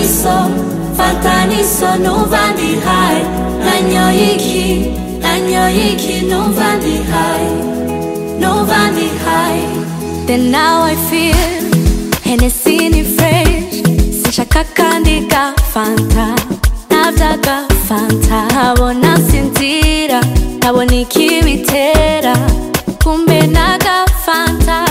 Fataniso numva ndi high. Nanyoye iki numva ndi high. Then now I feel Hennessy ni fresh. Sinshaka kandi ka Fanta. Navyaga Fanta. Ntabona sinzira. Ntabona ikibitera. Kumbe naga Fanta.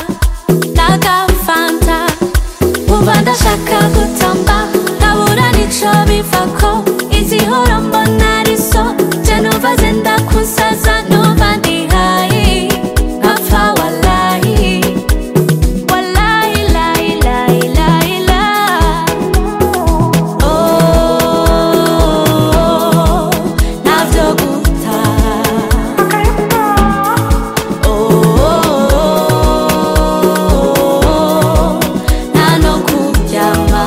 Uba ndashaka gutamba. Ntabura nico bivako. Izihora mbona ari so. Je numva zenda kunsaza. Numva ndi high. Napfa wallahi. Wallahi la ilaha illa. Oh, navyo guta. Oh, nano kuryama.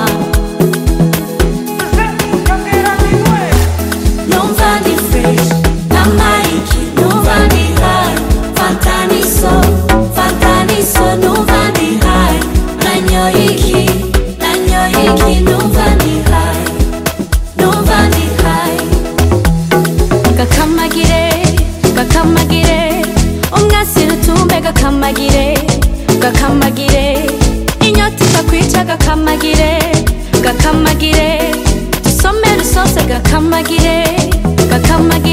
Numva ndi fresh. Namaiki numva ndi high. Fataniso numva ndi high. Nanyoye iki numva ndi high. Gakamagire umwasira utumbe gakamagire inyota ikakwica gakamagire dusomere usose gakamagire